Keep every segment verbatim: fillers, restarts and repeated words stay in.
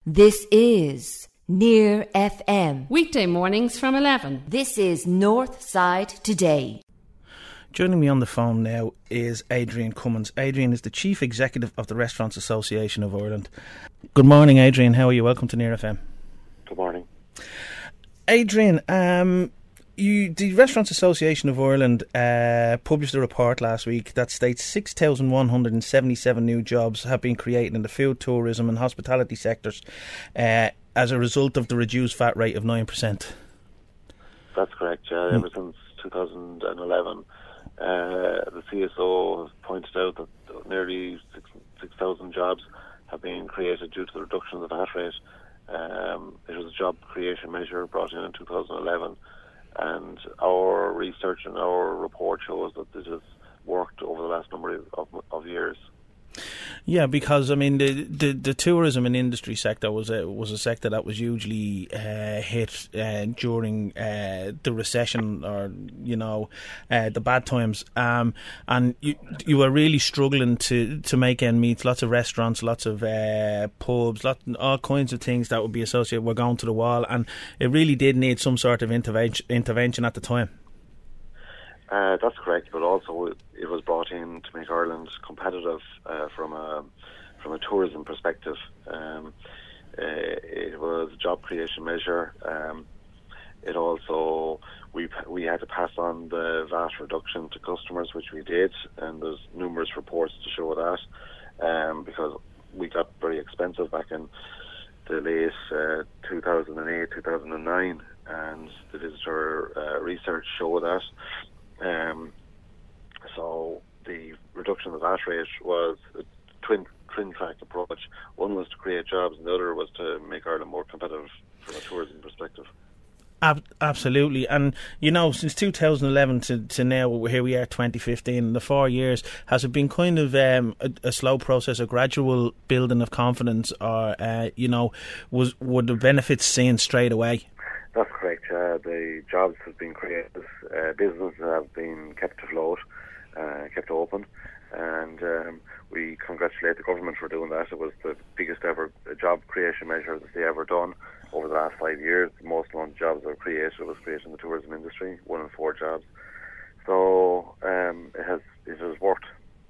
This is Near F M. Weekday mornings from eleven. This is North Side Today. Joining me on the phone now is Adrian Cummins. Adrian is the Chief Executive of the Restaurants Association of Ireland. Good morning, Adrian. How are you? Welcome to Near F M. Good morning. Adrian, um, you, the Restaurants Association of Ireland uh, published a report last week that states six thousand one hundred seventy-seven new jobs have been created in the food, tourism and hospitality sectors uh, as a result of the reduced V A T rate of nine percent. That's correct, yeah. Hmm. Ever since two thousand eleven, uh, the C S O has pointed out that nearly six thousand jobs have been created due to the reduction of the V A T rate. Um, it was a job creation measure brought in in two thousand eleven, and our research and our report shows that this has worked over the last number of, of, of years. Yeah, because I mean the, the, the tourism and industry sector was a was a sector that was hugely uh, hit uh, during uh, the recession, or you know uh, the bad times, um, and you you were really struggling to, to make end meet. Lots of restaurants, lots of uh, pubs, lot, all kinds of things that would be associated were going to the wall, and it really did need some sort of intervention intervention at the time. Uh, that's correct, but also it, it was brought in to make Ireland competitive uh, from a from a tourism perspective. Um, uh, it was a job creation measure. Um, it also we we had to pass on the V A T reduction to customers, which we did, and there's numerous reports to show that um, because we got very expensive back in the late uh, two thousand eight, two thousand nine, and the visitor uh, research showed that. Um, so the reduction of the V A T rate was a twin twin track approach. One was to create jobs, and the other was to make Ireland more competitive from a tourism perspective. Ab- absolutely, and you know, since two thousand eleven to, to now, here we are, twenty fifteen, the four years, has it been kind of um, a, a slow process, a gradual building of confidence, or uh, you know, was were the benefits seen straight away? That's correct. Uh, the jobs have been created, uh, businesses have been kept afloat, uh, kept open, and um, we congratulate the government for doing that. It was the biggest ever job creation measure that they ever done over the last five years. The most amount of jobs that were created was created in the tourism industry, one in four jobs. So um, it has it has worked.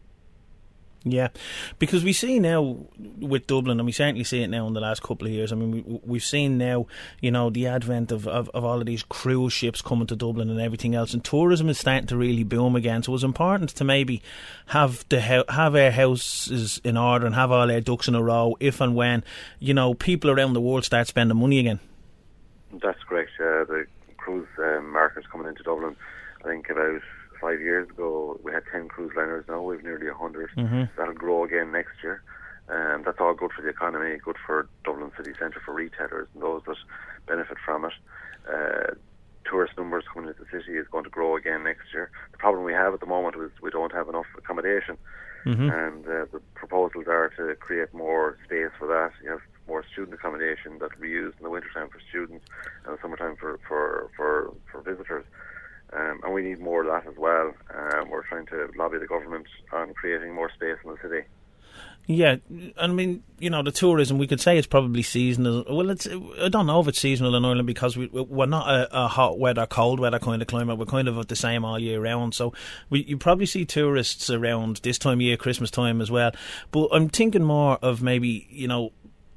Yeah, because we see now with Dublin, and we certainly see it now in the last couple of years. I mean, we, we've seen now, you know, the advent of, of, of all of these cruise ships coming to Dublin and everything else, and tourism is starting to really boom again. So it was important to maybe have the have our houses in order and have all our ducks in a row if and when, you know, people around the world start spending money again. That's correct. Uh, the cruise um, market coming into Dublin, I think about five years ago, we had ten cruise liners. Now we've nearly a hundred. Mm-hmm. That'll grow again next year. And that's all good for the economy, good for Dublin city centre, for retailers and those that benefit from it. Uh, tourist numbers coming into the city is going to grow again next year. The problem we have at the moment is we don't have enough accommodation. Mm-hmm. And uh, the proposals are to create more space for that. You have more student accommodation that will be used in the winter time for students and the summertime for, for, for, for visitors. Um, and we need more of that as well. Um, we're trying to lobby the government on creating more space in the city. Yeah, I mean, you know, the tourism, we could say it's probably seasonal. Well, it's I don't know if it's seasonal in Ireland because we, we're not a, a hot weather, cold weather kind of climate. We're kind of the same all year round. So we, you probably see tourists around this time of year, Christmas time as well. But I'm thinking more of maybe, you know,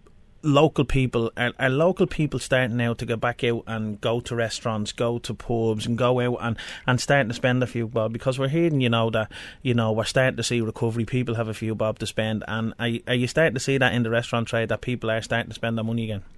local people. Are, are local people starting now to go back out and go to restaurants, go to pubs and go out and, and starting to spend a few bob? Because we're hearing, you know, that, you know, we're starting to see recovery, people have a few bob to spend, and are, are you starting to see that in the restaurant trade, that people are starting to spend their money again?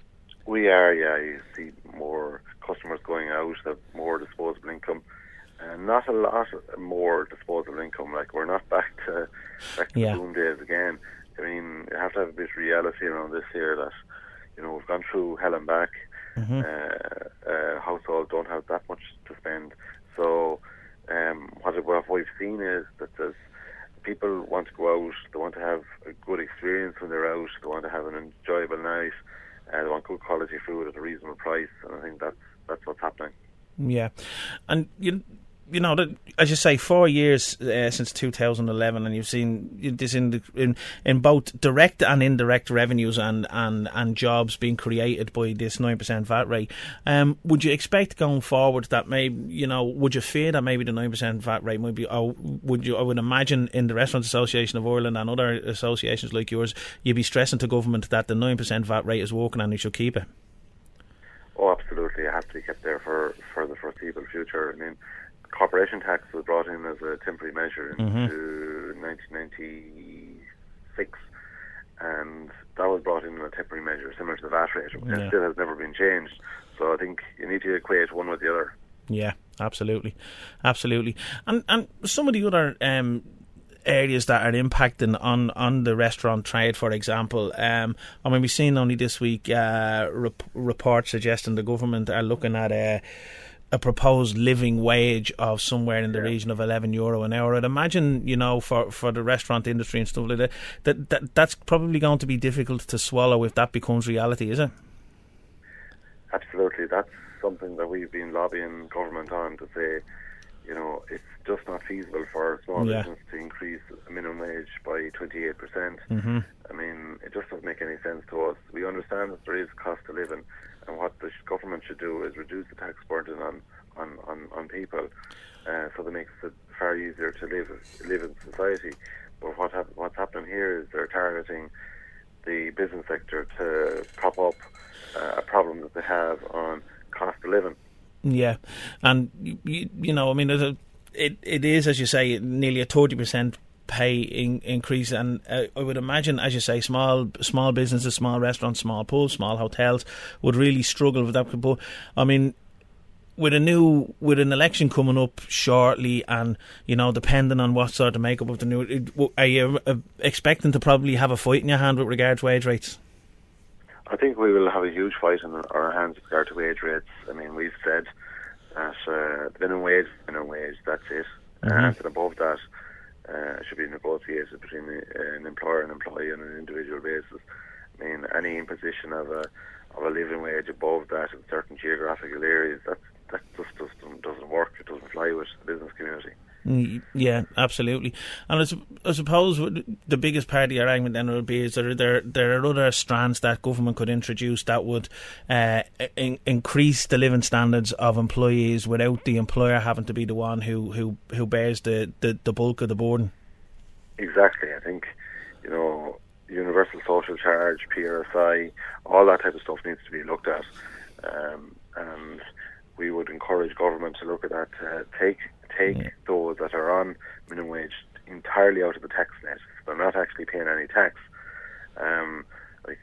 We are, yeah. You see more customers going out, have more disposable income, and not a lot more disposable income. Like, we're not back to back to yeah. the boom days again. I mean, you have to have a bit of reality around this here that, you know, we've gone through hell and back. Mm-hmm. Uh, uh, households don't have that much to spend. So um, what, what we've seen is that there's, people want to go out, they want to have a good experience when they're out, they want to have an enjoyable night, uh, they want good quality food at a reasonable price, and I think that's, that's what's happening. Yeah. And you you know, the, as you say, four years uh, since two thousand eleven, and you've seen this in, the, in in both direct and indirect revenues and, and, and jobs being created by this nine percent V A T rate. Um, would you expect going forward that maybe, you know, would you fear that maybe the nine percent V A T rate might be, or would you, I would imagine in the Restaurant Association of Ireland and other associations like yours, you'd be stressing to government that the nine percent V A T rate is working and you should keep it? Oh, absolutely. It has to be kept there for, for the foreseeable future. I mean, corporation tax was brought in as a temporary measure mm-hmm. into nineteen ninety-six, and that was brought in as a temporary measure similar to the V A T rate, and yeah. still has never been changed. So I think you need to equate one with the other. Yeah, absolutely, absolutely. And and some of the other um, areas that are impacting on, on the restaurant trade, for example, um, I mean, we've seen only this week uh, rep- reports suggesting the government are looking at a. a proposed living wage of somewhere in the yeah. region of eleven euro an hour. I'd imagine, you know, for, for the restaurant industry and stuff like that, that, that, that's probably going to be difficult to swallow if that becomes reality, is it? Absolutely. That's something that we've been lobbying government on to say, you know, it's just not feasible for small yeah. business to increase the minimum wage by twenty-eight percent. Mm-hmm. I mean, it just doesn't make any sense to us. We understand that there is cost of living, and what the government should do is reduce the tax burden on, on, on, on people, uh, so that makes it far easier to live live in society. But what hap- what's happening here is they're targeting the business sector to prop up uh, a problem that they have on cost of living. Yeah, and you, you know, I mean, it, it it is, as you say, nearly a thirty percent pay in, increase, and uh, I would imagine, as you say, small small businesses, small restaurants, small pubs, small hotels would really struggle with that. But I mean, with a new with an election coming up shortly, and you know, depending on what sort of makeup of the new, are you uh, expecting to probably have a fight in your hand with regard to wage rates? I think we will have a huge fight in our hands with regard to wage rates. I mean, we've said that uh, the minimum wage, minimum wage, that's it. Mm-hmm. Uh, and above that, uh, should be negotiated between uh, an employer and employee on an individual basis. I mean, any imposition of a of a living wage above that in certain geographical areas, that that just doesn't doesn't work. It doesn't fly with the business community. Yeah, absolutely. And I, I suppose the biggest part of your argument then would be is there there there are other strands that government could introduce that would uh, in, increase the living standards of employees without the employer having to be the one who, who, who bears the, the, the bulk of the burden. Exactly. I think, you know, universal social charge, P R S I, all that type of stuff needs to be looked at, um, and we would encourage government to look at that. Uh, take take yeah. those that are on minimum wage entirely out of the tax net. They're not actually paying any tax. Um, like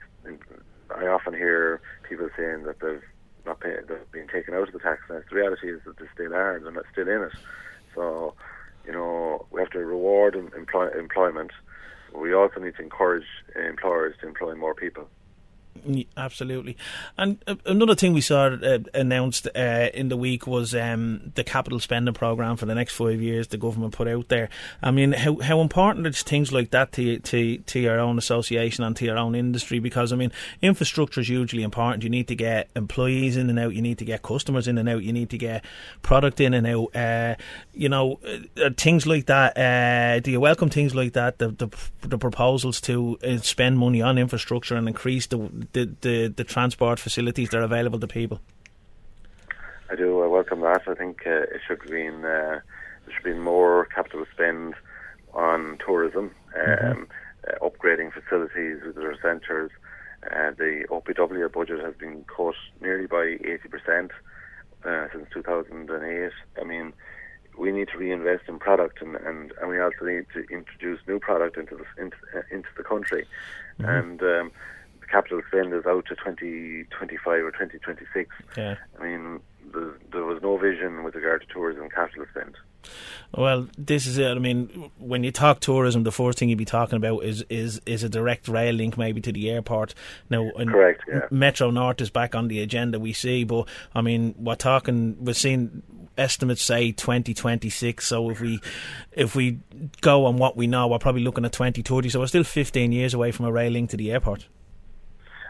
I often hear people saying that they've not pay, they've been taken out of the tax net. The reality is that they still are. They're not still in it. So, you know, we have to reward employ, employment. We also need to encourage employers to employ more people. Absolutely. And uh, another thing we saw uh, announced uh, in the week was um, the capital spending programme for the next five years the government put out there. I mean, how how important is things like that to, to, to your own association and to your own industry? Because, I mean, infrastructure is hugely important. You need to get employees in and out. You need to get customers in and out. You need to get product in and out. Uh, you know, uh, things like that. Uh, do you welcome things like that, the, the, the proposals to uh, spend money on infrastructure and increase the The, the the transport facilities that are available to people? I do. I welcome that. I think uh, it should be in, uh, there should be more capital spend on tourism, um, mm-hmm. uh, upgrading facilities, visitor centres. Uh, the O P W budget has been cut nearly by eighty percent uh, since two thousand eight. I mean, we need to reinvest in product, and, and, and we also need to introduce new product into the into, uh, into the country, mm-hmm. and. Um, capital spend is out to twenty twenty-five or twenty twenty-six. Yeah. I mean, the, there was no vision with regard to tourism capital spend. Well, this is it. I mean, when you talk tourism, the first thing you'd be talking about is, is, is a direct rail link maybe to the airport. Now, correct, yeah. Metro North is back on the agenda, we see, but I mean, we're talking, we're seeing estimates say twenty twenty-six, so if we if we go on what we know, we're probably looking at twenty thirty, so we're still fifteen years away from a rail link to the airport.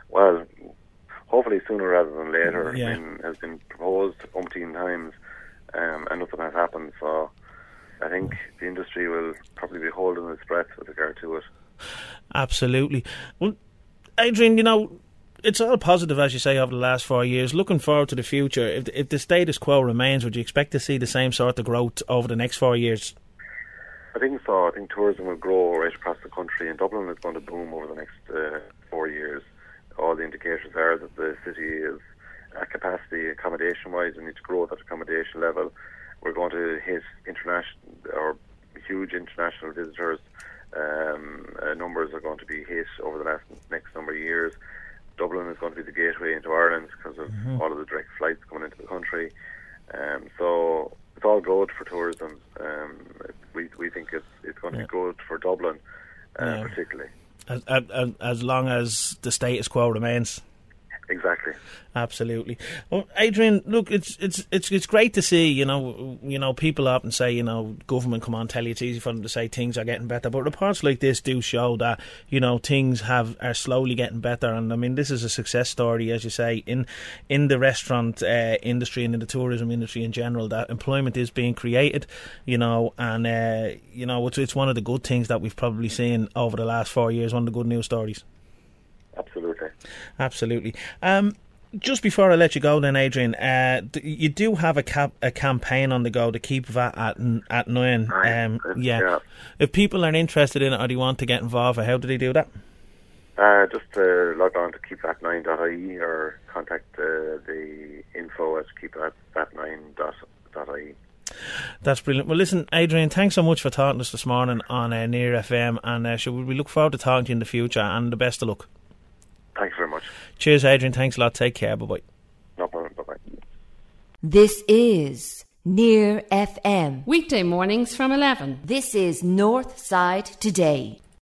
Well, hopefully sooner rather than later. Yeah. I mean, has been proposed umpteen times. um, and nothing has happened. So I think the industry will probably be holding its breath with regard to it. Absolutely. Well, Adrian, you know, it's all positive, as you say, over the last four years. Looking forward to the future, if the, if the status quo remains, would you expect to see the same sort of growth over the next four years? I think so. I think tourism will grow right across the country, and Dublin is going to boom over the next uh, four years. All the indications are that the city is at capacity accommodation-wise. We need to grow at that accommodation level. We're going to hit international or huge international visitors. Um, uh, numbers are going to be hit over the last next number of years. Dublin is going to be the gateway into Ireland because of mm-hmm. all of the direct flights coming into the country. Um, so it's all good for tourism. Um, we we think it's it's going to yeah. be good for Dublin, uh, yeah. particularly. As, as, as long as the status quo remains. Exactly. Absolutely. Well, Adrian, look, it's it's it's it's great to see. You know, you know, people often say, you know, government come on, tell you it's easy for them to say things are getting better, but reports like this do show that, you know, things have are slowly getting better. And I mean, this is a success story, as you say, in in the restaurant uh, industry and in the tourism industry in general. That employment is being created, you know, and uh, you know, it's it's one of the good things that we've probably seen over the last four years. One of the good news stories. Absolutely. Absolutely. Um, just before I let you go then, Adrian, uh, you do have a cap- a campaign on the go to keep V A T at at nine. Um, yeah. yeah. If people are interested in it or they want to get involved, how do they do that? Uh, just uh, log on to keep v a t nine dot I E or contact uh, the info at keep v a t nine dot I E. That's brilliant. Well, listen, Adrian, thanks so much for talking to us this morning on uh, Near F M, and uh, sure, we look forward to talking to you in the future, and the best of luck. Thanks very much. Cheers, Adrian. Thanks a lot. Take care. Bye-bye. No problem. Bye-bye. This is Near F M. Weekday mornings from eleven. This is North Side Today.